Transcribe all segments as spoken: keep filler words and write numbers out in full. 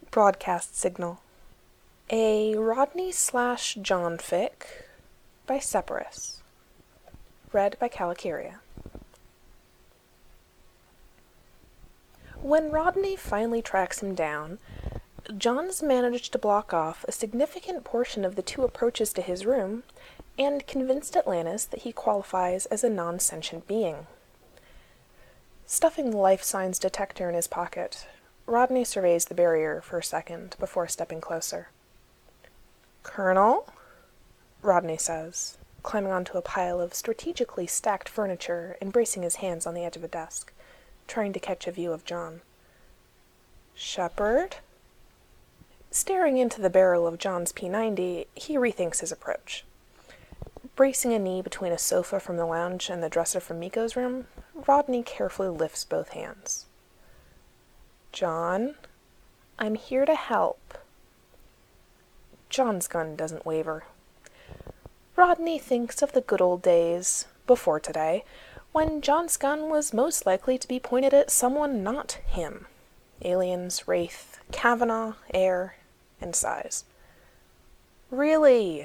Broadcast Signal. A Rodney slash John fic by Separus. Read by Calicaria. When Rodney finally tracks him down, John's managed to block off a significant portion of the two approaches to his room and convinced Atlantis that he qualifies as a non-sentient being. Stuffing the life signs detector in his pocket, Rodney surveys the barrier for a second before stepping closer. "Colonel?" Rodney says, climbing onto a pile of strategically stacked furniture and bracing his hands on the edge of a desk, trying to catch a view of John. "Shepard?" Staring into the barrel of John's P ninety, he rethinks his approach. Bracing a knee between a sofa from the lounge and the dresser from Miko's room, Rodney carefully lifts both hands. "John, I'm here to help." John's gun doesn't waver. Rodney thinks of the good old days, before today, when John's gun was most likely to be pointed at someone not him. Aliens, Wraith, Kavanaugh, Air, and size. "Really?"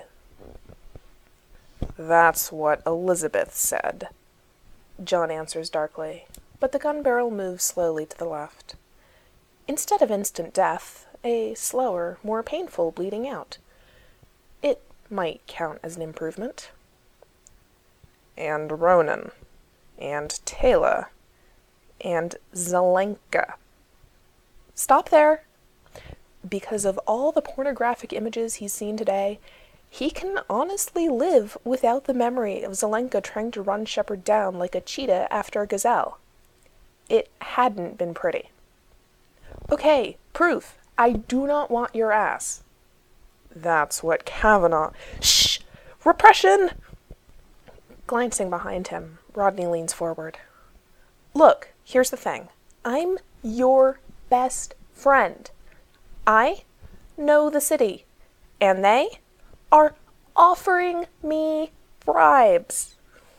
"That's what Elizabeth said," John answers darkly, but the gun barrel moves slowly to the left. Instead of instant death, a slower, more painful bleeding out. It might count as an improvement. "And Ronan. And Taylor. And Zelenka." "Stop there!" Because of all the pornographic images he's seen today, he can honestly live without the memory of Zelenka trying to run Shepard down like a cheetah after a gazelle. It hadn't been pretty. "Okay, proof. I do not want your ass." "That's what Kavanaugh—" "Shh! Repression!" Glancing behind him, Rodney leans forward. "Look, here's the thing. I'm your best friend. I know the city, and they are offering me bribes."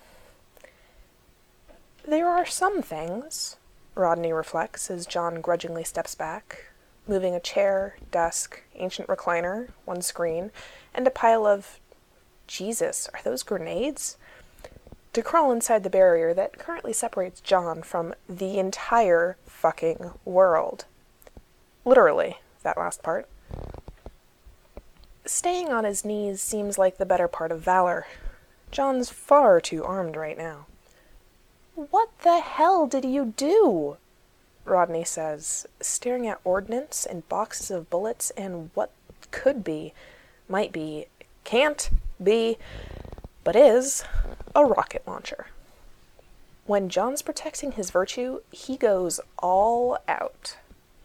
There are some things, Rodney reflects as John grudgingly steps back, moving a chair, desk, ancient recliner, one screen, and a pile of— Jesus, are those grenades? To crawl inside the barrier that currently separates John from the entire fucking world. Literally, that last part. Staying on his knees seems like the better part of valor. John's far too armed right now. "What the hell did you do?" Rodney says, staring at ordnance and boxes of bullets and what could be, might be, can't be, but is, a rocket launcher. When John's protecting his virtue, he goes all out.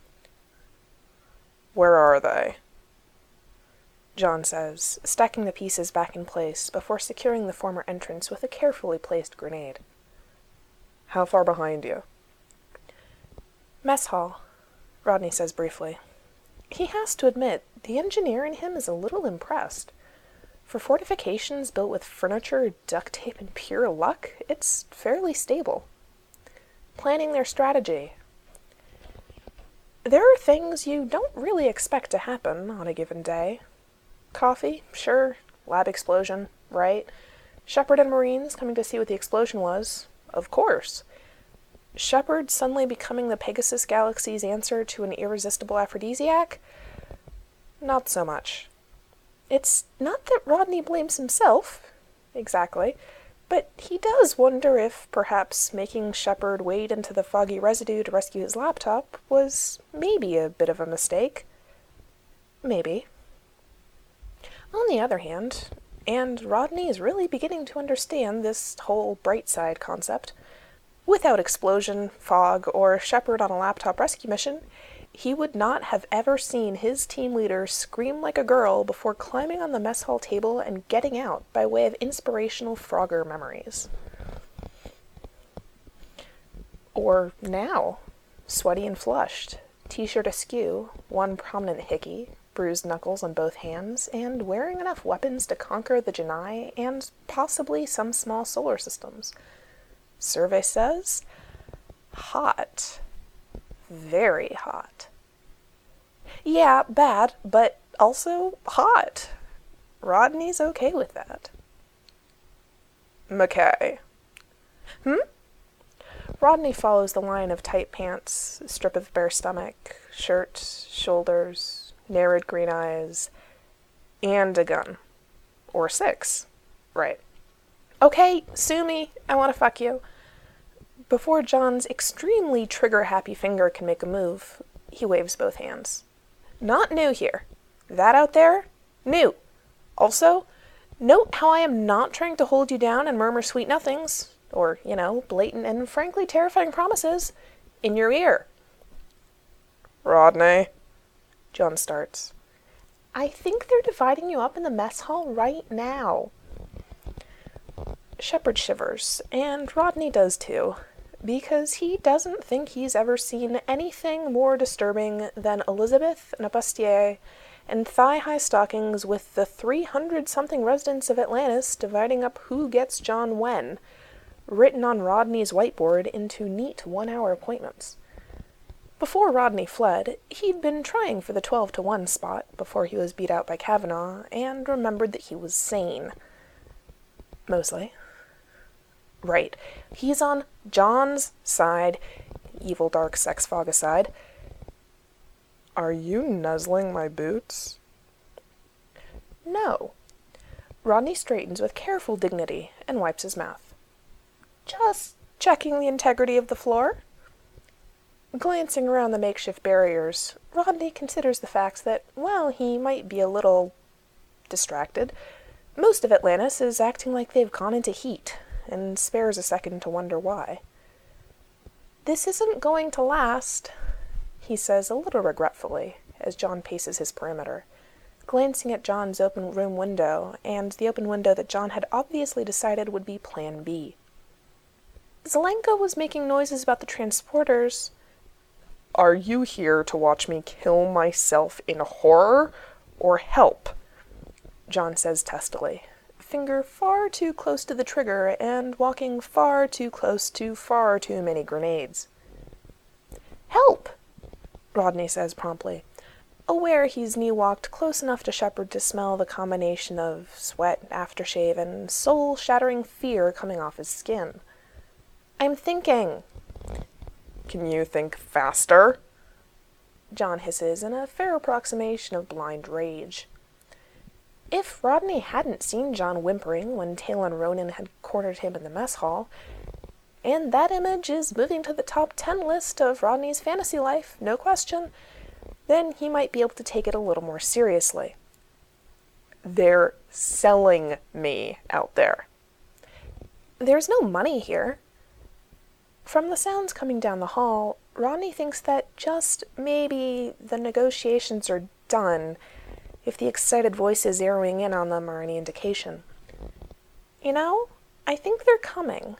"Where are they?" John says, stacking the pieces back in place before securing the former entrance with a carefully placed grenade. "How far behind you?" "Mess hall," Rodney says briefly. He has to admit, the engineer in him is a little impressed. For fortifications built with furniture, duct tape, and pure luck, it's fairly stable. Planning their strategy. There are things you don't really expect to happen on a given day. Coffee, sure. Lab explosion, right. Shepard and Marines coming to see what the explosion was, of course. Shepard suddenly becoming the Pegasus Galaxy's answer to an irresistible aphrodisiac? Not so much. It's not that Rodney blames himself, exactly, but he does wonder if perhaps making Shepard wade into the foggy residue to rescue his laptop was maybe a bit of a mistake. Maybe. On the other hand, and Rodney is really beginning to understand this whole bright side concept, without explosion, fog, or Shepard on a laptop rescue mission, he would not have ever seen his team leader scream like a girl before climbing on the mess hall table and getting out by way of inspirational Frogger memories. Or now, sweaty and flushed, t-shirt askew, one prominent hickey, bruised knuckles on both hands, and wearing enough weapons to conquer the Janai and possibly some small solar systems. Survey says, hot. Very hot. Yeah, bad, but also hot. Rodney's okay with that. McKay. Hmm? Rodney follows the line of tight pants, strip of bare stomach, shirt, shoulders, narrowed green eyes, and a gun. Or six. Right. Okay, sue me. I want to fuck you. Before John's extremely trigger-happy finger can make a move, he waves both hands. Not new here. That out there? New. Also, note how I am not trying to hold you down and murmur sweet nothings, or, you know, blatant and frankly terrifying promises, in your ear. Rodney, John starts. I think they're dividing you up in the mess hall right now. Shepard shivers, and Rodney does too, because he doesn't think he's ever seen anything more disturbing than Elizabeth and a bustier and thigh-high stockings with the three hundred something residents of Atlantis dividing up who gets John when, written on Rodney's whiteboard into neat one-hour appointments. Before Rodney fled, he'd been trying for the twelve to one spot before he was beat out by Kavanaugh, and remembered that he was sane. Mostly. Right. He's on John's side, evil dark sex fog aside. Are you nuzzling my boots? No. Rodney straightens with careful dignity and wipes his mouth. Just checking the integrity of the floor. Glancing around the makeshift barriers, Rodney considers the fact that, while he might be a little distracted, most of Atlantis is acting like they've gone into heat, and spares a second to wonder why. This isn't going to last, he says a little regretfully, as John paces his perimeter, glancing at John's open room window, and the open window that John had obviously decided would be Plan B. Zelenko was making noises about the transporters. Are you here to watch me kill myself in horror, or help? John says testily, finger far too close to the trigger and walking far too close to far too many grenades. Help! Rodney says promptly, aware he's knee-walked close enough to Shepard to smell the combination of sweat, aftershave, and soul-shattering fear coming off his skin. I'm thinking. Can you think faster? John hisses in a fair approximation of blind rage. If Rodney hadn't seen John whimpering when Talon Ronan had cornered him in the mess hall, and that image is moving to the top ten list of Rodney's fantasy life, no question, then he might be able to take it a little more seriously. They're selling me out there. There's no money here. From the sounds coming down the hall, Rodney thinks that just maybe the negotiations are done, if the excited voices zeroing in on them are any indication. You know, I think they're coming.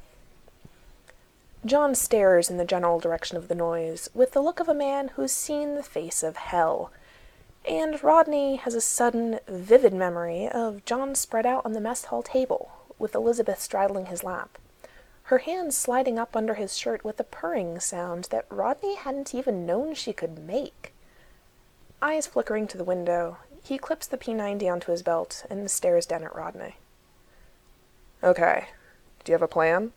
John stares in the general direction of the noise, with the look of a man who's seen the face of hell, and Rodney has a sudden, vivid memory of John spread out on the mess hall table, with Elizabeth straddling his lap, her hands sliding up under his shirt with a purring sound that Rodney hadn't even known she could make. Eyes flickering to the window, he clips the P ninety onto his belt and stares down at Rodney. Okay, do you have a plan?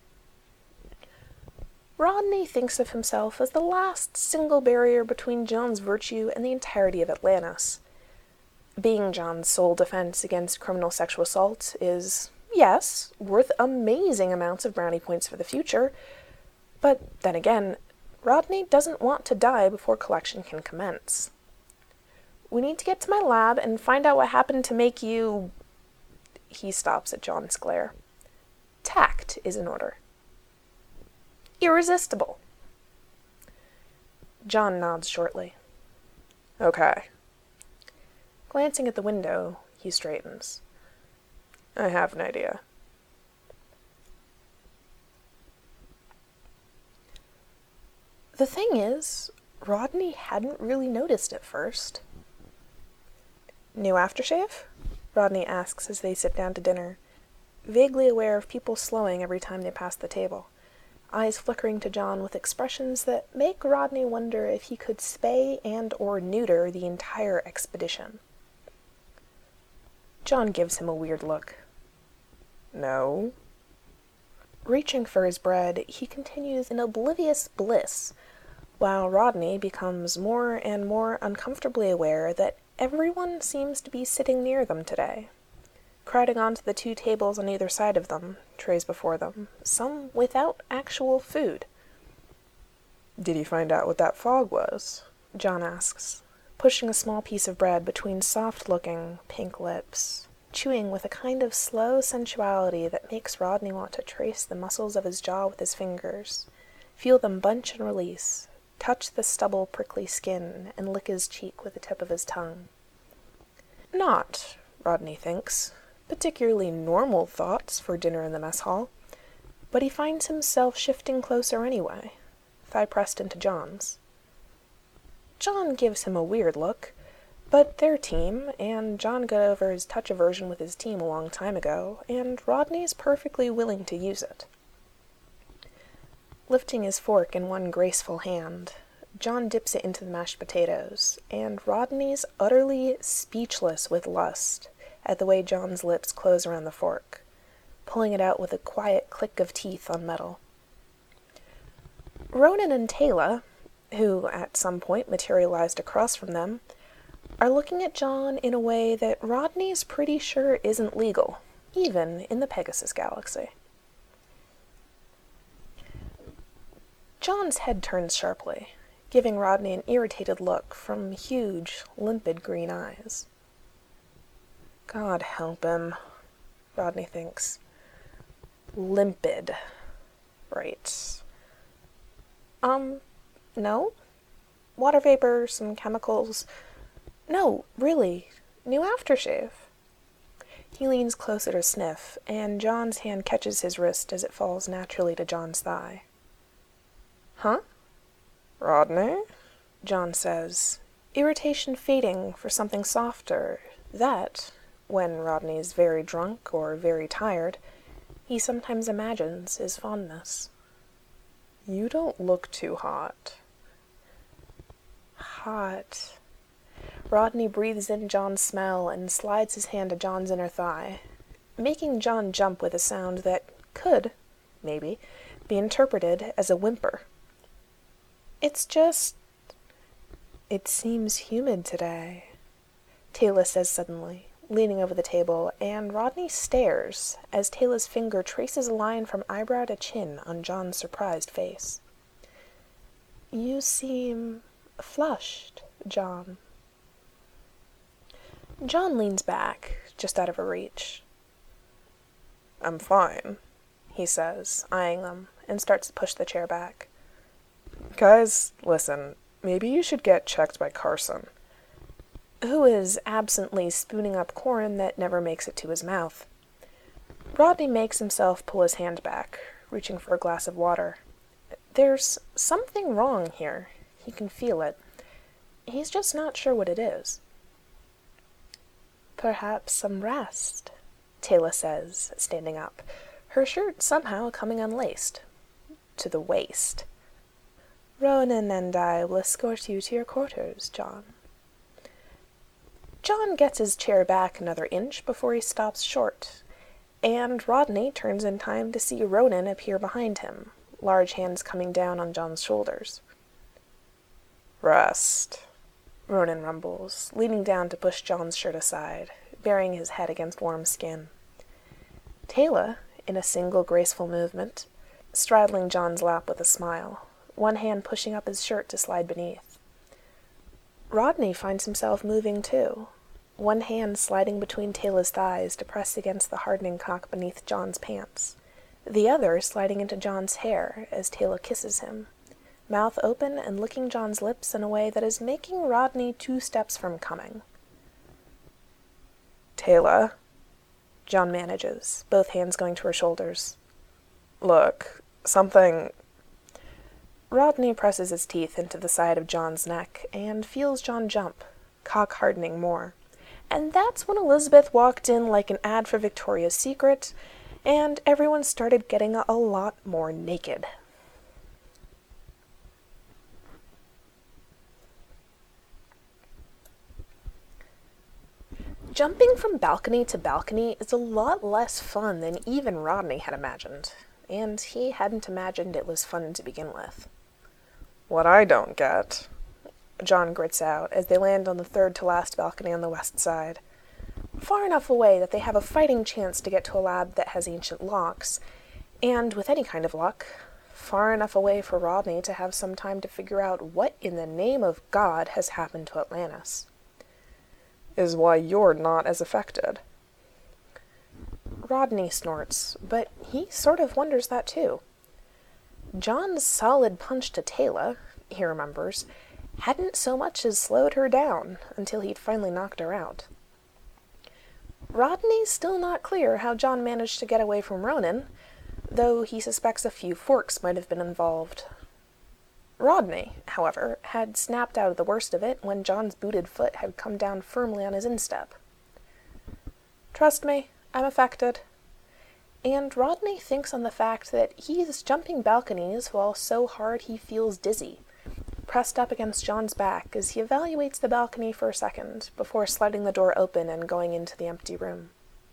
Rodney thinks of himself as the last single barrier between John's virtue and the entirety of Atlantis. Being John's sole defense against criminal sexual assault is, yes, worth amazing amounts of brownie points for the future, but then again, Rodney doesn't want to die before collection can commence. We need to get to my lab and find out what happened to make you... He stops at John's glare. Tact is in order. Irresistible. John nods shortly. Okay. Glancing at the window, he straightens. I have an idea. The thing is, Rodney hadn't really noticed at first. New aftershave? Rodney asks as they sit down to dinner, vaguely aware of people slowing every time they pass the table. eyes flickering to John with expressions that make Rodney wonder if he could spay and or neuter the entire expedition. John gives him a weird look. No. Reaching for his bread, he continues in oblivious bliss, while Rodney becomes more and more uncomfortably aware that everyone seems to be sitting near them today, crowding onto the two tables on either side of them, trays before them, some without actual food. "Did you find out what that fog was?" John asks, pushing a small piece of bread between soft-looking, pink lips, chewing with a kind of slow sensuality that makes Rodney want to trace the muscles of his jaw with his fingers, feel them bunch and release, touch the stubble prickly skin, and lick his cheek with the tip of his tongue. Not, Rodney thinks, particularly normal thoughts for dinner in the mess hall, but he finds himself shifting closer anyway, thigh pressed into John's. John gives him a weird look, but their team, and John got over his touch aversion with his team a long time ago, and Rodney's perfectly willing to use it. Lifting his fork in one graceful hand, John dips it into the mashed potatoes, and Rodney's utterly speechless with lust at the way John's lips close around the fork, pulling it out with a quiet click of teeth on metal. Ronan and Taylor, who at some point materialized across from them, are looking at John in a way that Rodney's pretty sure isn't legal, even in the Pegasus Galaxy. John's head turns sharply, giving Rodney an irritated look from huge, limpid green eyes. God help him, Rodney thinks. Limpid. Right. Um, no? Water vapor, some chemicals. No, really. New aftershave. He leans closer to sniff, and John's hand catches his wrist as it falls naturally to John's thigh. Huh? Rodney? John says, irritation fading for something softer, that, when Rodney's very drunk or very tired, he sometimes imagines is fondness. You don't look too hot. Hot. Rodney breathes in John's smell and slides his hand to John's inner thigh, making John jump with a sound that could, maybe, be interpreted as a whimper. It's just... It seems humid today, Taylor says suddenly, leaning over the table, and Rodney stares as Taylor's finger traces a line from eyebrow to chin on John's surprised face. You seem flushed, John. John leans back, just out of her reach. I'm fine, he says, eyeing them, and starts to push the chair back. Guys, listen, maybe you should get checked by Carson, who is absently spooning up corn that never makes it to his mouth. Rodney makes himself pull his hand back, reaching for a glass of water. There's something wrong here. He can feel it. He's just not sure what it is. Perhaps some rest, Taylor says, standing up, her shirt somehow coming unlaced. To the waist. Ronan and I will escort you to your quarters, John. John gets his chair back another inch before he stops short, and Rodney turns in time to see Ronan appear behind him, large hands coming down on John's shoulders. Rest, Ronan rumbles, leaning down to push John's shirt aside, burying his head against warm skin. Taylor, in a single graceful movement, straddling John's lap with a smile, one hand pushing up his shirt to slide beneath. Rodney finds himself moving too, one hand sliding between Taylor's thighs to press against the hardening cock beneath John's pants, the other sliding into John's hair as Taylor kisses him, mouth open and licking John's lips in a way that is making Rodney two steps from coming. Taylor, John manages, both hands going to her shoulders. Look, something... Rodney presses his teeth into the side of John's neck and feels John jump, cock hardening more. And that's when Elizabeth walked in like an ad for Victoria's Secret, and everyone started getting a lot more naked. Jumping from balcony to balcony is a lot less fun than even Rodney had imagined, and he hadn't imagined it was fun to begin with. What I don't get, John grits out as they land on the third-to-last balcony on the west side. Far enough away that they have a fighting chance to get to a lab that has ancient locks, and, with any kind of luck, far enough away for Rodney to have some time to figure out what in the name of God has happened to Atlantis. Is why you're not as affected. Rodney snorts, but he sort of wonders that too. John's solid punch to Teyla, he remembers, hadn't so much as slowed her down until he'd finally knocked her out. Rodney's still not clear how John managed to get away from Ronan, though he suspects a few forks might have been involved. Rodney, however, had snapped out of the worst of it when John's booted foot had come down firmly on his instep. "Trust me, I'm affected." And Rodney thinks on the fact that he's jumping balconies while so hard he feels dizzy, pressed up against John's back as he evaluates the balcony for a second before sliding the door open and going into the empty room.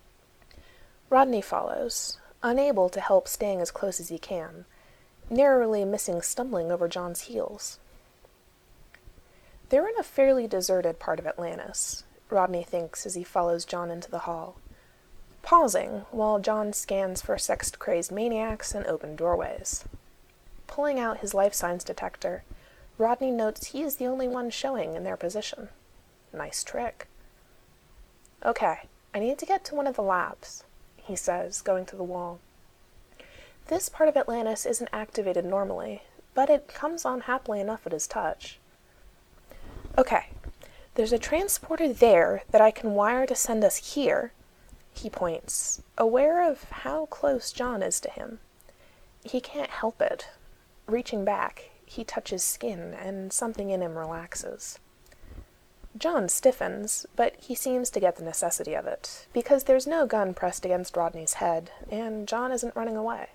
Rodney follows, unable to help staying as close as he can, narrowly missing stumbling over John's heels. They're in a fairly deserted part of Atlantis, Rodney thinks as he follows John into the hall, pausing while John scans for sex-crazed maniacs and open doorways. Pulling out his life signs detector, Rodney notes he is the only one showing in their position. Nice trick. "Okay, I need to get to one of the labs," he says, going to the wall. This part of Atlantis isn't activated normally, but it comes on happily enough at his touch. "Okay, there's a transporter there that I can wire to send us here," he points, aware of how close John is to him. He can't help it. Reaching back, he touches skin, and something in him relaxes. John stiffens, but he seems to get the necessity of it, because there's no gun pressed against Rodney's head, and John isn't running away.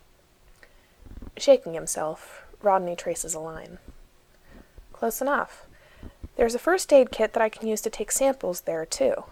Shaking himself, Rodney traces a line. "Close enough. There's a first aid kit that I can use to take samples there, too."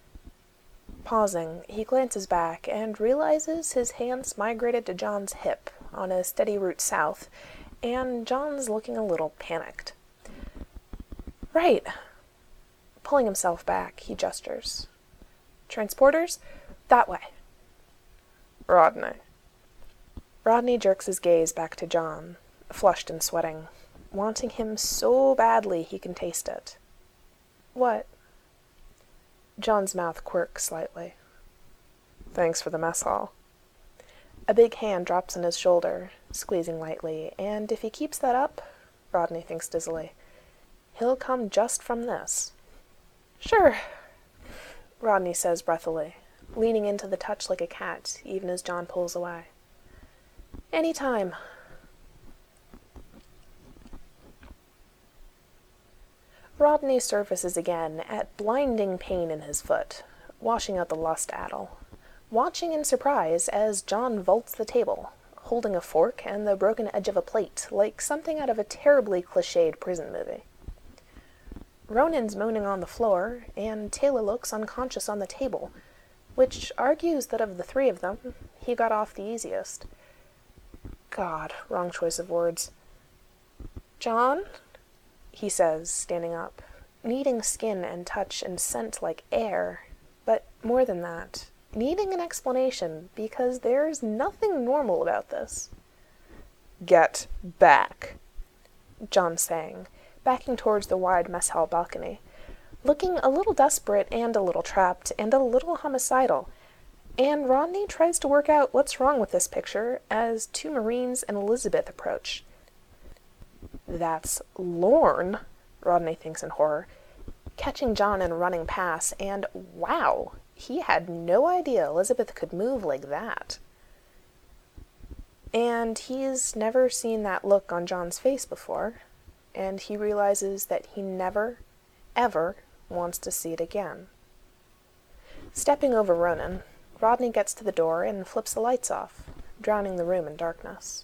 Pausing, he glances back and realizes his hands migrated to John's hip on a steady route south, and John's looking a little panicked. "Right." Pulling himself back, he gestures. "Transporters? That way." Rodney. Rodney jerks his gaze back to John, flushed and sweating, wanting him so badly he can taste it. "What?" John's mouth quirks slightly. "Thanks for the mess hall." A big hand drops on his shoulder, squeezing lightly, and if he keeps that up, Rodney thinks dizzily, he'll come just from this. "Sure," Rodney says breathily, leaning into the touch like a cat, even as John pulls away. "Any time." Rodney surfaces again at blinding pain in his foot, washing out the lust addle, watching in surprise as John vaults the table, holding a fork and the broken edge of a plate like something out of a terribly cliched prison movie. Ronan's moaning on the floor, and Teyla looks unconscious on the table, which argues that of the three of them, he got off the easiest. God, wrong choice of words. "John?" he says, standing up, needing skin and touch and scent like air, but more than that, needing an explanation because there's nothing normal about this. "Get back," John sang, backing towards the wide mess hall balcony, looking a little desperate and a little trapped and a little homicidal, and Rodney tries to work out what's wrong with this picture as two Marines and Elizabeth approach. That's Lorne, Rodney thinks in horror, catching John and running past, and wow, he had no idea Elizabeth could move like that. And he's never seen that look on John's face before, and he realizes that he never, ever wants to see it again. Stepping over Ronan, Rodney gets to the door and flips the lights off, drowning the room in darkness.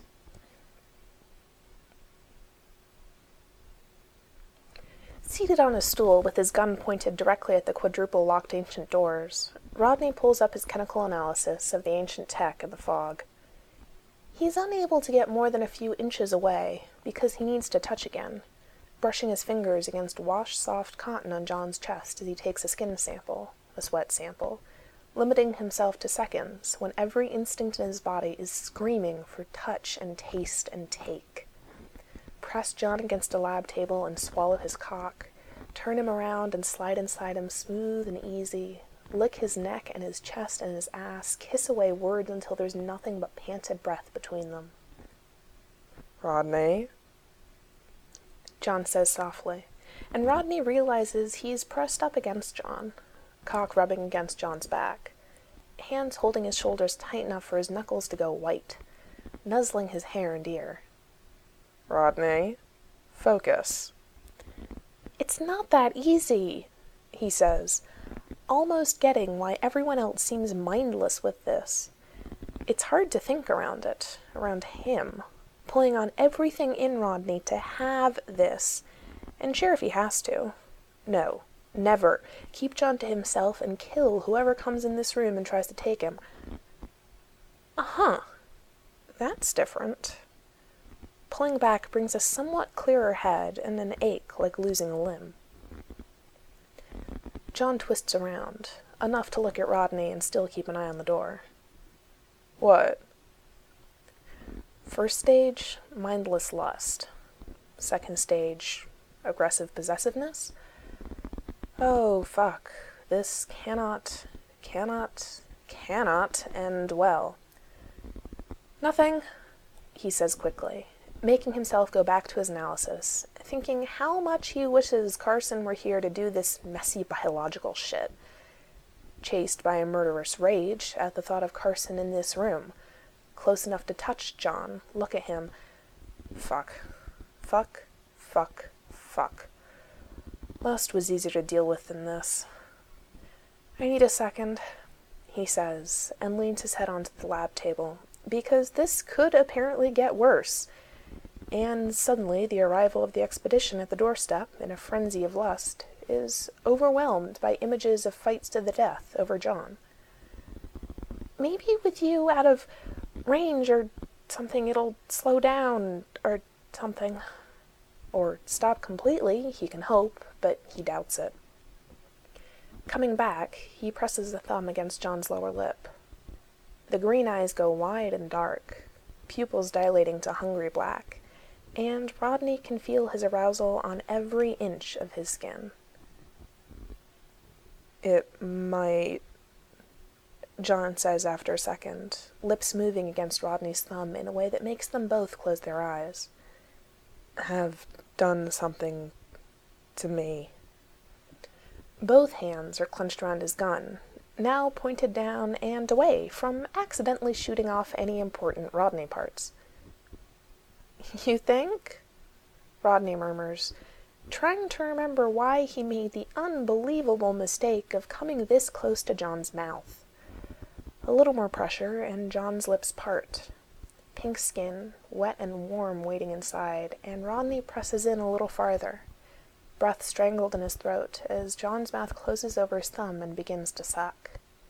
Seated on a stool with his gun pointed directly at the quadruple locked ancient doors, Rodney pulls up his chemical analysis of the ancient tech in the fog. He's unable to get more than a few inches away because he needs to touch again, brushing his fingers against wash-soft cotton on John's chest as he takes a skin sample, a sweat sample, limiting himself to seconds when every instinct in his body is screaming for touch and taste and take. Press John against a lab table and swallow his cock, turn him around and slide inside him smooth and easy, lick his neck and his chest and his ass, kiss away words until there's nothing but panted breath between them. Rodney? John says softly, and Rodney realizes he's pressed up against John, cock rubbing against John's back, hands holding his shoulders tight enough for his knuckles to go white, nuzzling his hair and ear. Rodney, focus. It's not that easy, he says, almost getting why everyone else seems mindless with this. It's hard to think around it, around him, pulling on everything in Rodney to have this, and sure if he has to. No, never. Keep John to himself and kill whoever comes in this room and tries to take him. Uh-huh. That's different. Pulling back brings a somewhat clearer head and an ache like losing a limb. John twists around, enough to look at Rodney and still keep an eye on the door. What? First stage, mindless lust. Second stage, aggressive possessiveness. Oh, fuck. This cannot, cannot, cannot end well. Nothing, he says quickly, making himself go back to his analysis, thinking how much he wishes Carson were here to do this messy biological shit. Chased by a murderous rage at the thought of Carson in this room, close enough to touch John, look at him. Fuck. Fuck. Fuck. Fuck. Lust was easier to deal with than this. I need a second, he says, and leans his head onto the lab table, because this could apparently get worse. And suddenly the arrival of the expedition at the doorstep, in a frenzy of lust, is overwhelmed by images of fights to the death over John. Maybe with you out of range or something it'll slow down, or something. Or stop completely, he can hope, but he doubts it. Coming back, he presses a thumb against John's lower lip. The green eyes go wide and dark, pupils dilating to hungry black, and Rodney can feel his arousal on every inch of his skin. It might... John says after a second, lips moving against Rodney's thumb in a way that makes them both close their eyes. have done something to me. Both hands are clenched around his gun, now pointed down and away from accidentally shooting off any important Rodney parts. You think? Rodney murmurs, trying to remember why he made the unbelievable mistake of coming this close to John's mouth. A little more pressure, and John's lips part. Pink skin, wet and warm waiting inside, and Rodney presses in a little farther, breath strangled in his throat as John's mouth closes over his thumb and begins to suck.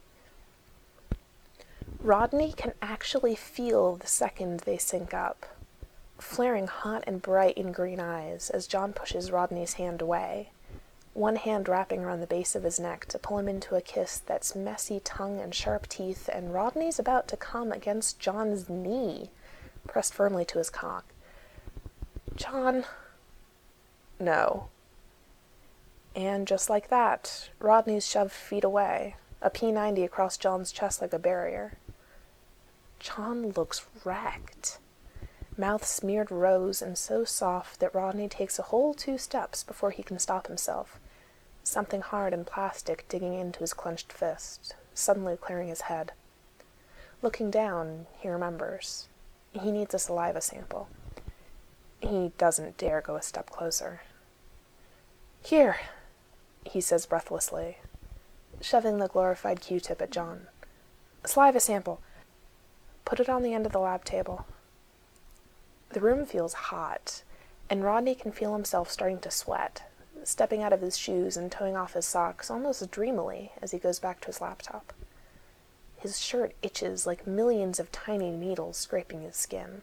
Rodney can actually feel the second they sync up, flaring hot and bright in green eyes as John pushes Rodney's hand away, one hand wrapping around the base of his neck to pull him into a kiss that's messy tongue and sharp teeth, and Rodney's about to come against John's knee, pressed firmly to his cock. John... No. And just like that, Rodney's shoved feet away, a P ninety across John's chest like a barrier. John looks wrecked. Mouth smeared rose and so soft that Rodney takes a whole two steps before he can stop himself, something hard and plastic digging into his clenched fist, suddenly clearing his head. Looking down, he remembers. He needs a saliva sample. He doesn't dare go a step closer. Here, he says breathlessly, shoving the glorified Q-tip at John. Saliva sample. Put it on the end of the lab table. The room feels hot, and Rodney can feel himself starting to sweat, stepping out of his shoes and toeing off his socks almost dreamily as he goes back to his laptop. His shirt itches like millions of tiny needles scraping his skin.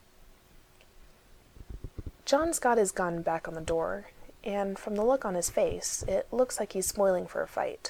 John's got his gun back on the door, and from the look on his face, it looks like he's spoiling for a fight.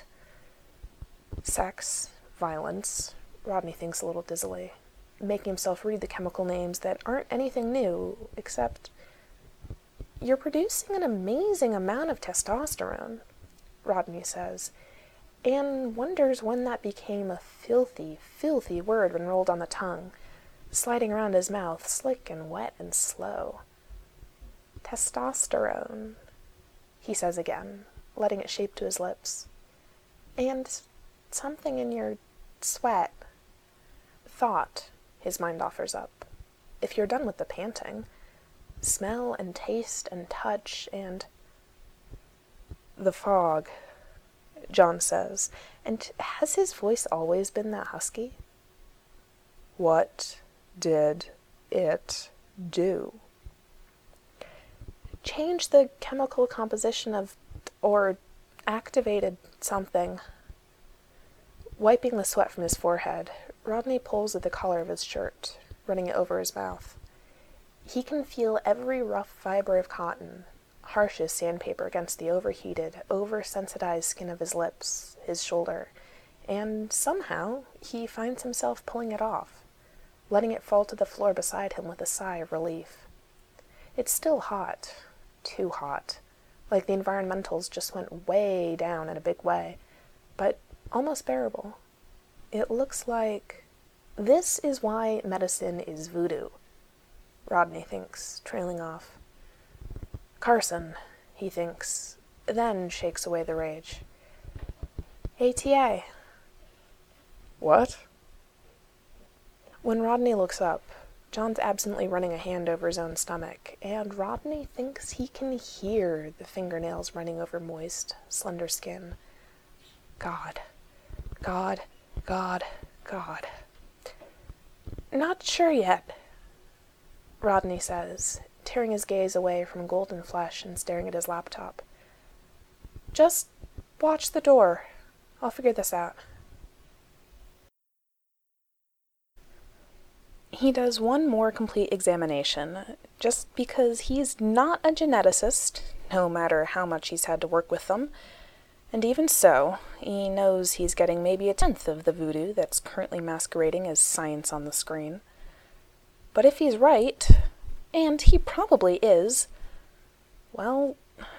Sex, violence, Rodney thinks a little dizzily, making himself read the chemical names that aren't anything new, except, "You're producing an amazing amount of testosterone," Rodney says, and wonders when that became a filthy, filthy word when rolled on the tongue, sliding around his mouth, slick and wet and slow. "Testosterone," he says again, letting it shape to his lips. "And something in your sweat." Thought, his mind offers up, if you're done with the panting. Smell and taste and touch and... "The fog," John says, and has his voice always been that husky? "What did it do?" "Change the chemical composition of, or activated something." Wiping the sweat from his forehead, Rodney pulls at the collar of his shirt, running it over his mouth. He can feel every rough fiber of cotton, harsh as sandpaper against the overheated, oversensitized skin of his lips, his shoulder, and somehow he finds himself pulling it off, letting it fall to the floor beside him with a sigh of relief. It's still hot, too hot, like the environmentals just went way down in a big way, but almost bearable. It looks like... This is why medicine is voodoo, Rodney thinks, trailing off. Carson, he thinks, then shakes away the rage. "A T A." "What?" When Rodney looks up, John's absently running a hand over his own stomach, and Rodney thinks he can hear the fingernails running over moist, slender skin. God, God, God, God. "Not sure yet," Rodney says, tearing his gaze away from golden flesh and staring at his laptop. "Just watch the door. I'll figure this out." He does one more complete examination, just because he's not a geneticist, no matter how much he's had to work with them, and even so, he knows he's getting maybe a tenth of the voodoo that's currently masquerading as science on the screen. But if he's right, and he probably is, well...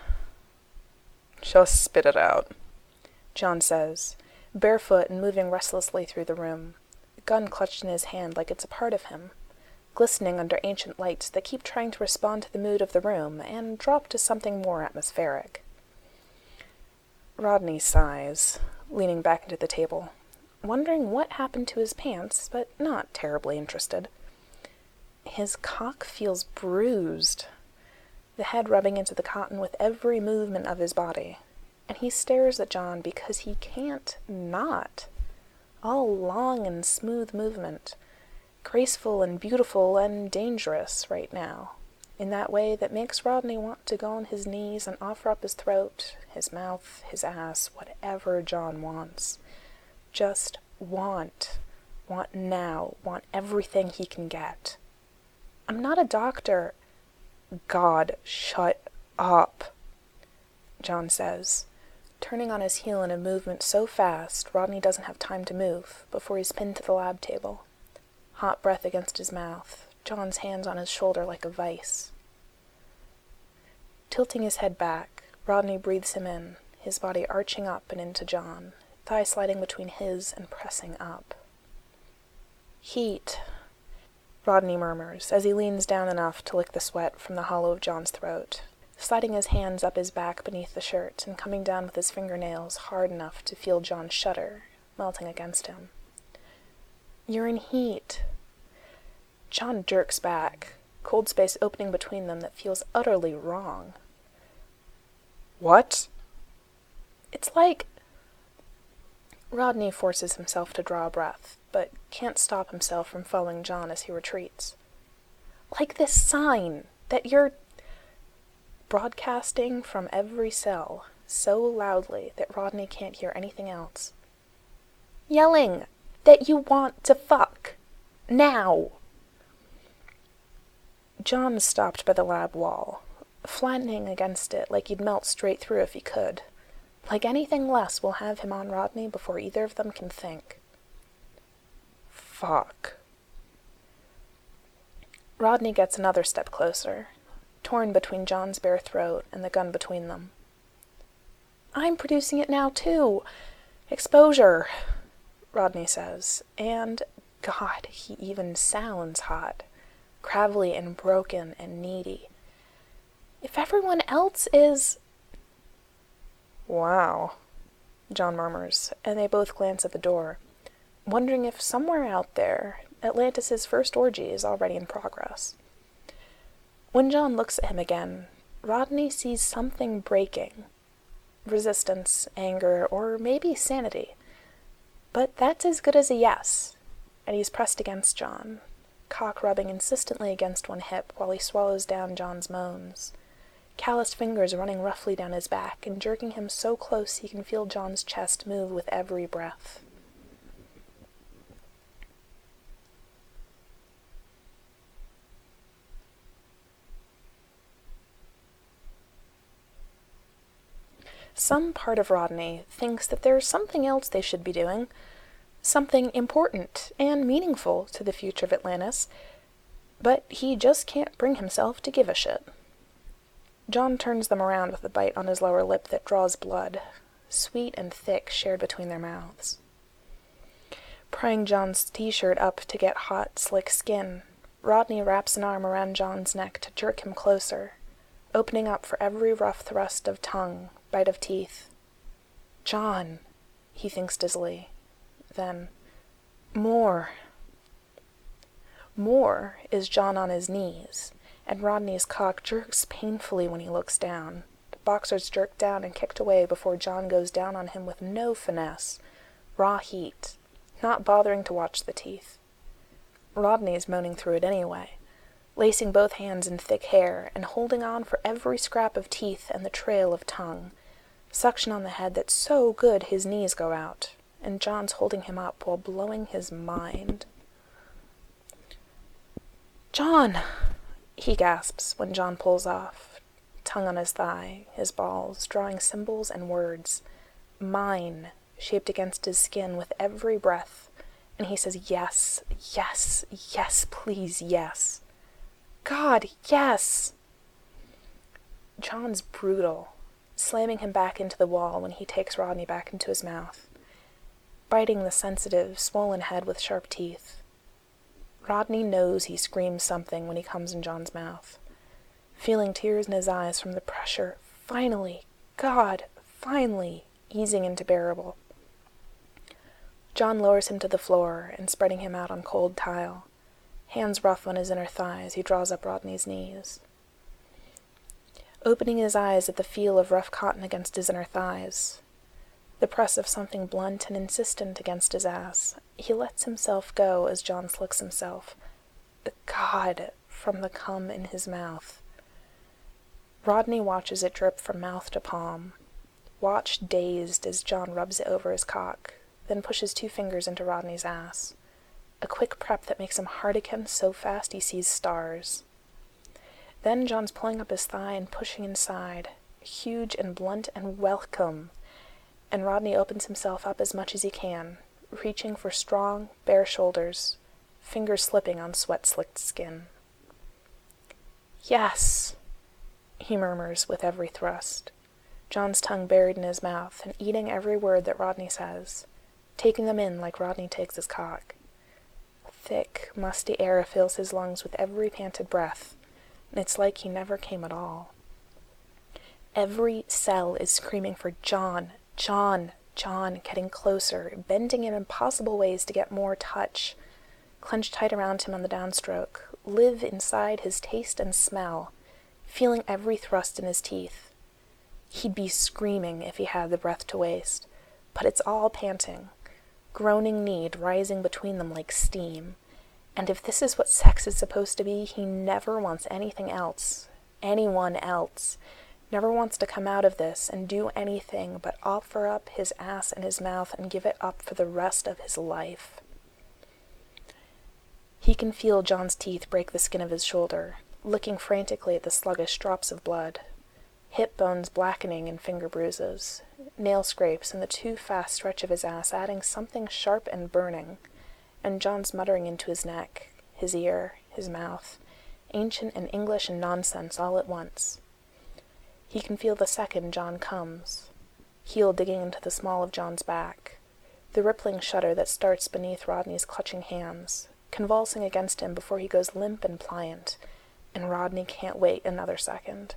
"Just spit it out," John says, barefoot and moving restlessly through the room, a gun clutched in his hand like it's a part of him, glistening under ancient lights that keep trying to respond to the mood of the room and drop to something more atmospheric. Rodney sighs, leaning back into the table, wondering what happened to his pants, but not terribly interested. His cock feels bruised, the head rubbing into the cotton with every movement of his body, and he stares at John because he can't not. All long and smooth movement, graceful and beautiful and dangerous right now, in that way that makes Rodney want to go on his knees and offer up his throat, his mouth, his ass, whatever John wants. Just want. Want now. Want everything he can get. "I'm not a doctor." "God, shut up," John says, turning on his heel in a movement so fast Rodney doesn't have time to move before he's pinned to the lab table. Hot breath against his mouth, John's hands on his shoulder like a vice. Tilting his head back, Rodney breathes him in, his body arching up and into John, thigh sliding between his and pressing up. "Heat," Rodney murmurs as he leans down enough to lick the sweat from the hollow of John's throat, sliding his hands up his back beneath the shirt and coming down with his fingernails hard enough to feel John shudder, melting against him. "You're in heat." John jerks back, cold space opening between them that feels utterly wrong. "What?" "It's like..." Rodney forces himself to draw a breath, but can't stop himself from following John as he retreats. "Like this sign, that you're... broadcasting from every cell, so loudly that Rodney can't hear anything else. Yelling that you want to fuck. Now! John stopped by the lab wall, flattening against it like he'd melt straight through if he could. Like anything less will have him on Rodney before either of them can think. Fuck. Rodney gets another step closer, torn between John's bare throat and the gun between them. I'm producing it now, too. Exposure, Rodney says, and, God, he even sounds hot, gravelly and broken and needy. If everyone else is... Wow, John murmurs, and they both glance at the door, wondering if somewhere out there Atlantis' first orgy is already in progress. When John looks at him again, Rodney sees something breaking. Resistance, anger, or maybe sanity. But that's as good as a yes, and he's pressed against John, cock rubbing insistently against one hip while he swallows down John's moans, calloused fingers running roughly down his back and jerking him so close he can feel John's chest move with every breath. Some part of Rodney thinks that there's something else they should be doing, something important and meaningful to the future of Atlantis, but he just can't bring himself to give a shit. John turns them around with a bite on his lower lip that draws blood, sweet and thick, shared between their mouths. Prying John's t-shirt up to get hot, slick skin, Rodney wraps an arm around John's neck to jerk him closer, opening up for every rough thrust of tongue, bite of teeth. John, he thinks dizzily. Then, more. More is John on his knees, and Rodney's cock jerks painfully when he looks down. The boxers jerk down and kicked away before John goes down on him with no finesse, raw heat, not bothering to watch the teeth. Rodney's moaning through it anyway, lacing both hands in thick hair and holding on for every scrap of teeth and the trail of tongue, suction on the head that's so good his knees go out, and John's holding him up while blowing his mind. John! He gasps when John pulls off, tongue on his thigh, his balls, drawing symbols and words. Mine, shaped against his skin with every breath, and he says yes, yes, yes, please, yes. God, yes! John's brutal, slamming him back into the wall when he takes Rodney back into his mouth, biting the sensitive, swollen head with sharp teeth. Rodney knows he screams something when he comes in John's mouth, feeling tears in his eyes from the pressure, finally, God, finally, easing into bearable. John lowers him to the floor and spreading him out on cold tile, hands rough on his inner thighs, he draws up Rodney's knees. Opening his eyes at the feel of rough cotton against his inner thighs, the press of something blunt and insistent against his ass, he lets himself go as John slicks himself. God, from the cum in his mouth. Rodney watches it drip from mouth to palm, watched dazed as John rubs it over his cock, then pushes two fingers into Rodney's ass. A quick prep that makes him hard again so fast he sees stars. Then John's pulling up his thigh and pushing inside, huge and blunt and welcome, and Rodney opens himself up as much as he can, reaching for strong, bare shoulders, fingers slipping on sweat-slicked skin. Yes, he murmurs with every thrust, John's tongue buried in his mouth and eating every word that Rodney says, taking them in like Rodney takes his cock. Thick, musty air fills his lungs with every panted breath, and it's like he never came at all. Every cell is screaming for John, John, John, getting closer, bending in impossible ways to get more touch, clench tight around him on the downstroke, live inside his taste and smell, feeling every thrust in his teeth. He'd be screaming if he had the breath to waste, but it's all panting, groaning need rising between them like steam, and if this is what sex is supposed to be, he never wants anything else, anyone else. Never wants to come out of this and do anything but offer up his ass and his mouth and give it up for the rest of his life. He can feel John's teeth break the skin of his shoulder, looking frantically at the sluggish drops of blood. Hip bones blackening in finger bruises, nail scrapes and the too fast stretch of his ass adding something sharp and burning, and John's muttering into his neck, his ear, his mouth, ancient and English and nonsense all at once. He can feel the second John comes, heel digging into the small of John's back, the rippling shudder that starts beneath Rodney's clutching hands, convulsing against him before he goes limp and pliant, and Rodney can't wait another second.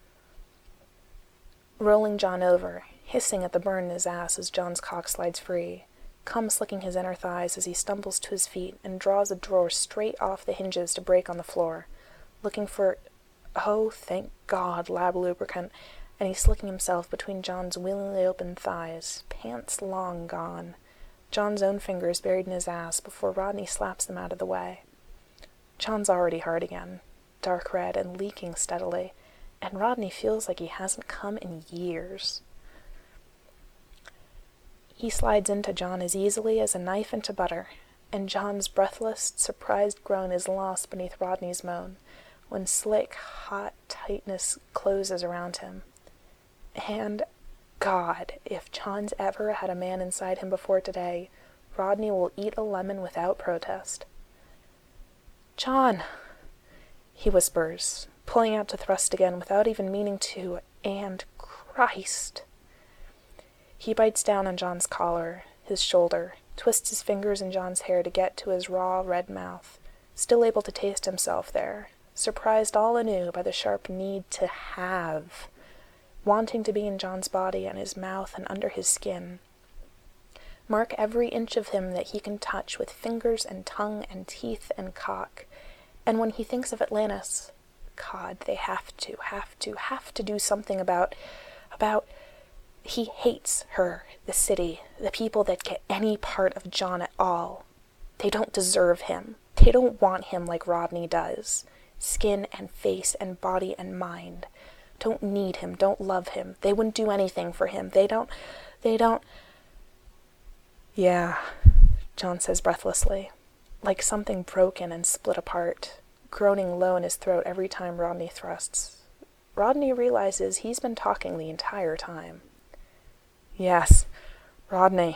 Rolling John over, hissing at the burn in his ass as John's cock slides free, cum slicking his inner thighs as he stumbles to his feet and draws a drawer straight off the hinges to break on the floor, looking for, oh, thank God, lab lubricant, and he's slicking himself between John's willingly opened thighs, pants long gone, John's own fingers buried in his ass before Rodney slaps them out of the way. John's already hard again, dark red and leaking steadily, and Rodney feels like he hasn't come in years. He slides into John as easily as a knife into butter, and John's breathless, surprised groan is lost beneath Rodney's moan, when slick, hot tightness closes around him. And, God, if John's ever had a man inside him before today, Rodney will eat a lemon without protest. "John," he whispers, pulling out to thrust again without even meaning to, and Christ. He bites down on John's collar, his shoulder, twists his fingers in John's hair to get to his raw, red mouth, still able to taste himself there, surprised all anew by the sharp need to have, wanting to be in John's body and his mouth and under his skin. Mark every inch of him that he can touch with fingers and tongue and teeth and cock, and when he thinks of Atlantis, God, they have to, have to, have to do something about, about, he hates her, the city, the people that get any part of John at all. They don't deserve him. They don't want him like Rodney does. Skin and face and body and mind. Don't need him, don't love him. They wouldn't do anything for him. They don't, they don't... Yeah, John says breathlessly, like something broken and split apart, groaning low in his throat every time Rodney thrusts. Rodney realizes he's been talking the entire time. Yes, Rodney.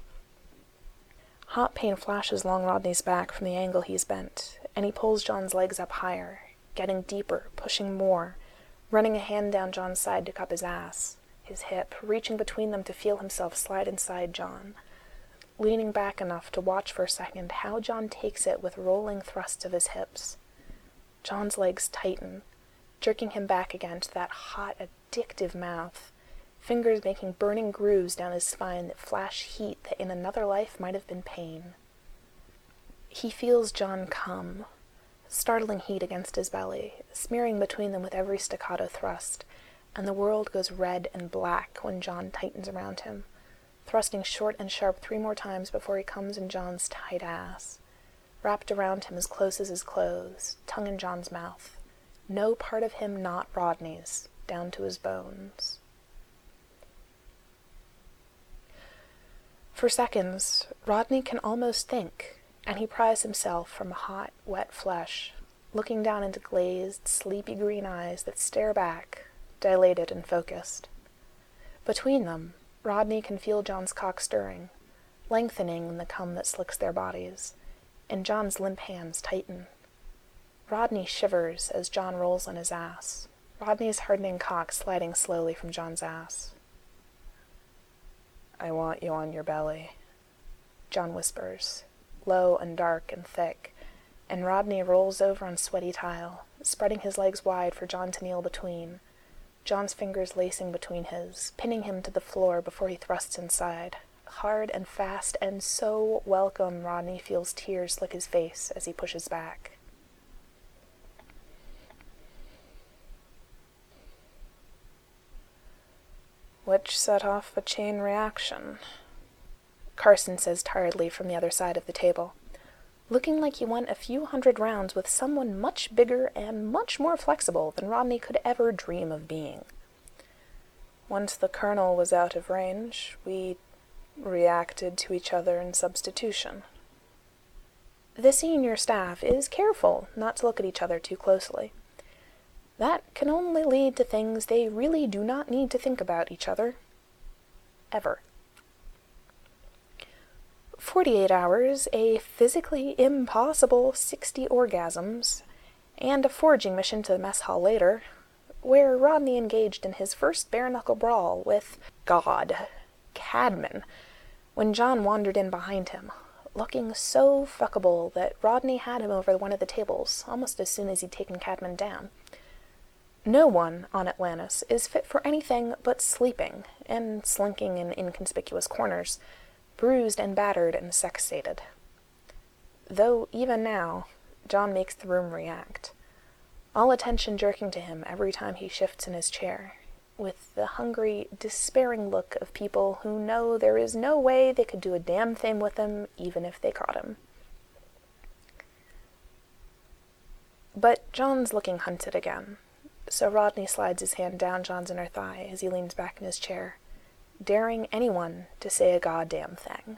Hot pain flashes along Rodney's back from the angle he's bent, and he pulls John's legs up higher, getting deeper, pushing more, running a hand down John's side to cup his ass, his hip, reaching between them to feel himself slide inside John, leaning back enough to watch for a second how John takes it with rolling thrusts of his hips. John's legs tighten, jerking him back again to that hot, addictive mouth, fingers making burning grooves down his spine that flash heat that in another life might have been pain. He feels John come, startling heat against his belly, smearing between them with every staccato thrust, and the world goes red and black when John tightens around him, thrusting short and sharp three more times before he comes in John's tight ass, wrapped around him as close as his clothes, tongue in John's mouth, no part of him not Rodney's, down to his bones. For seconds, Rodney can almost think, and he pries himself from hot, wet flesh, looking down into glazed, sleepy green eyes that stare back, dilated and focused. Between them, Rodney can feel John's cock stirring, lengthening in the cum that slicks their bodies, and John's limp hands tighten. Rodney shivers as John rolls on his ass, Rodney's hardening cock sliding slowly from John's ass. "I want you on your belly," John whispers, low and dark and thick, and Rodney rolls over on sweaty tile, spreading his legs wide for John to kneel between, John's fingers lacing between his, pinning him to the floor before he thrusts inside, hard and fast and so welcome Rodney feels tears lick his face as he pushes back. "Which set off a chain reaction," Carson says tiredly from the other side of the table. looking like he won a few hundred rounds with someone much bigger and much more flexible than Rodney could ever dream of being. Once the Colonel was out of range, we reacted to each other in substitution. The senior staff is careful not to look at each other too closely. That can only lead to things they really do not need to think about each other. Ever. Forty-eight hours, a physically impossible sixty orgasms, and a foraging mission to the mess hall later, where Rodney engaged in his first bare-knuckle brawl with God, Cadman, when John wandered in behind him, looking so fuckable that Rodney had him over one of the tables almost as soon as he'd taken Cadman down. No one on Atlantis is fit for anything but sleeping and slinking in inconspicuous corners, bruised and battered and sex-sated. Though even now, John makes the room react, all attention jerking to him every time he shifts in his chair, with the hungry, despairing look of people who know there is no way they could do a damn thing with him even if they caught him. But John's looking hunted again, so Rodney slides his hand down John's inner thigh as he leans back in his chair, daring anyone to say a goddamn thing.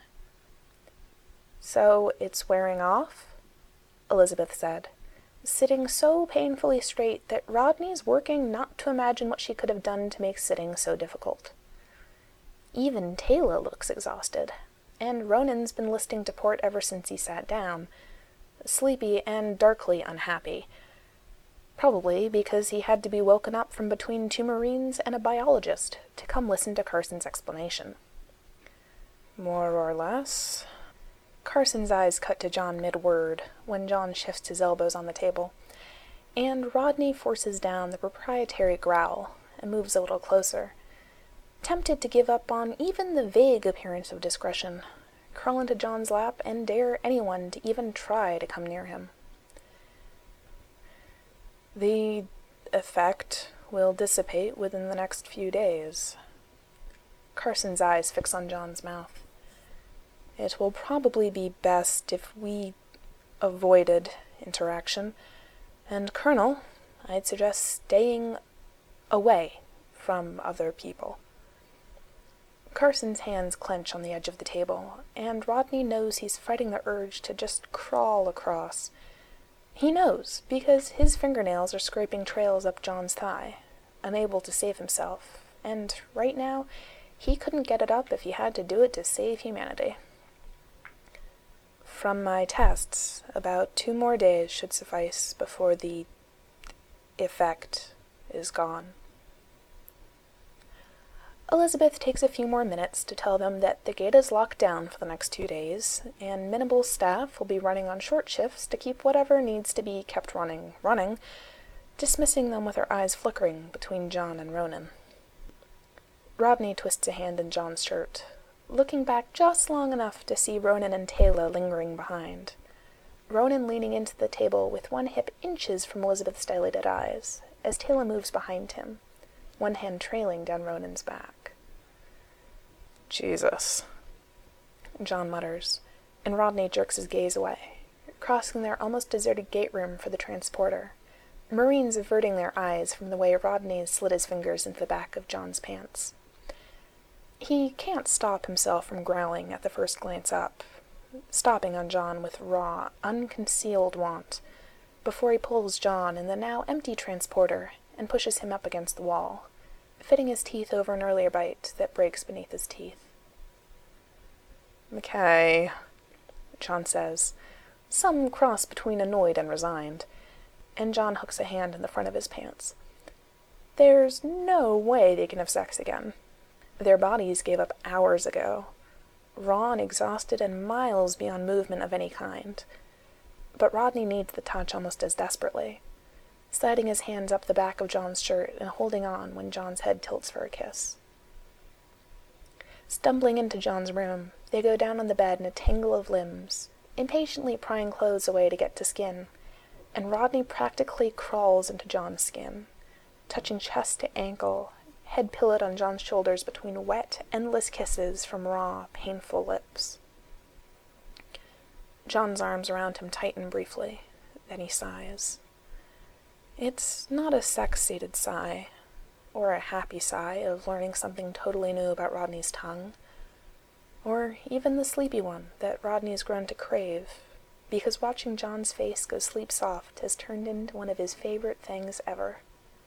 "So it's wearing off?" Elizabeth said, sitting so painfully straight that Rodney's working not to imagine what she could have done to make sitting so difficult. Even Taylor looks exhausted, and Ronan's been listening to port ever since he sat down, sleepy and darkly unhappy, probably because he had to be woken up from between two Marines and a biologist to come listen to Carson's explanation. More or less. Carson's eyes cut to John mid-word when John shifts his elbows on the table, and Rodney forces down the proprietary growl and moves a little closer, tempted to give up on even the vague appearance of discretion, crawl into John's lap and dare anyone to even try to come near him. The effect will dissipate within the next few days. Carson's eyes fix on John's mouth. It will probably be best if we avoided interaction, and Colonel, I'd suggest staying away from other people. Carson's hands clench on the edge of the table, and Rodney knows he's fighting the urge to just crawl across. He knows, because his fingernails are scraping trails up John's thigh, unable to save himself, and right now, he couldn't get it up if he had to do it to save humanity. From my tests, about two more days should suffice before the effect is gone. Elizabeth takes a few more minutes to tell them that the gate is locked down for the next two days, and Minible's staff will be running on short shifts to keep whatever needs to be kept running, running, dismissing them with her eyes flickering between John and Ronan. Rodney twists a hand in John's shirt, looking back just long enough to see Ronan and Taylor lingering behind, Ronan leaning into the table with one hip inches from Elizabeth's dilated eyes, as Taylor moves behind him, one hand trailing down Ronan's back. "Jesus," John mutters, and Rodney jerks his gaze away, crossing their almost deserted gate room for the transporter, Marines averting their eyes from the way Rodney slid his fingers into the back of John's pants. He can't stop himself from growling at the first glance up, stopping on John with raw, unconcealed want, before he pulls John in the now empty transporter and pushes him up against the wall, fitting his teeth over an earlier bite that breaks beneath his teeth. "McKay," John says, some cross between annoyed and resigned, and John hooks a hand in the front of his pants. There's no way they can have sex again. Their bodies gave up hours ago, raw and exhausted and miles beyond movement of any kind. But Rodney needs the touch almost as desperately, sliding his hands up the back of John's shirt and holding on when John's head tilts for a kiss. Stumbling into John's room, they go down on the bed in a tangle of limbs, impatiently prying clothes away to get to skin, and Rodney practically crawls into John's skin, touching chest to ankle, head pillowed on John's shoulders between wet, endless kisses from raw, painful lips. John's arms around him tighten briefly, then he sighs. It's not a sex-sated sigh, or a happy sigh of learning something totally new about Rodney's tongue, or even the sleepy one that Rodney's grown to crave, because watching John's face go sleep-soft has turned into one of his favorite things ever.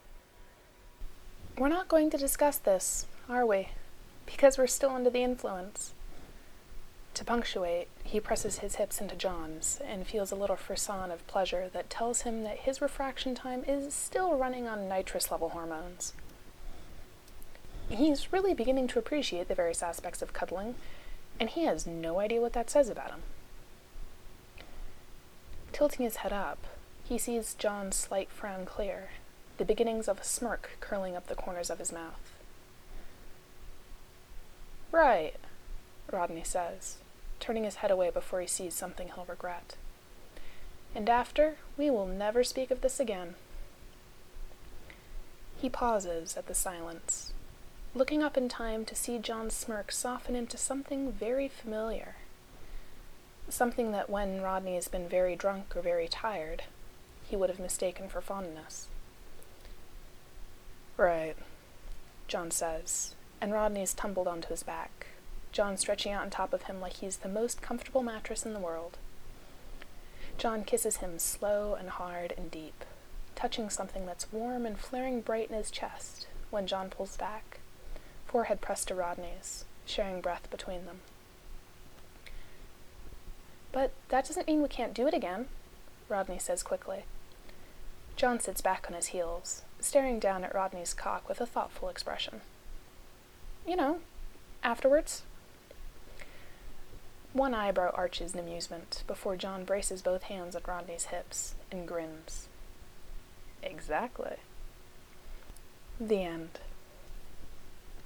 We're not going to discuss this, are we? Because we're still under the influence. To punctuate, he presses his hips into John's and feels a little frisson of pleasure that tells him that his refraction time is still running on nitrous-level hormones. He's really beginning to appreciate the various aspects of cuddling, and he has no idea what that says about him. Tilting his head up, he sees John's slight frown clear, the beginnings of a smirk curling up the corners of his mouth. Right, Rodney says, turning his head away before he sees something he'll regret. And after, we will never speak of this again. He pauses at the silence, looking up in time to see John's smirk soften into something very familiar. Something that when Rodney has been very drunk or very tired, he would have mistaken for fondness. Right, John says, and Rodney's tumbled onto his back, John stretching out on top of him like he's the most comfortable mattress in the world. John kisses him slow and hard and deep, touching something that's warm and flaring bright in his chest when John pulls back, forehead pressed to Rodney's, sharing breath between them. But that doesn't mean we can't do it again, Rodney says quickly. John sits back on his heels, staring down at Rodney's cock with a thoughtful expression. You know, afterwards. One eyebrow arches in amusement before John braces both hands on Rodney's hips and grins. Exactly. The end.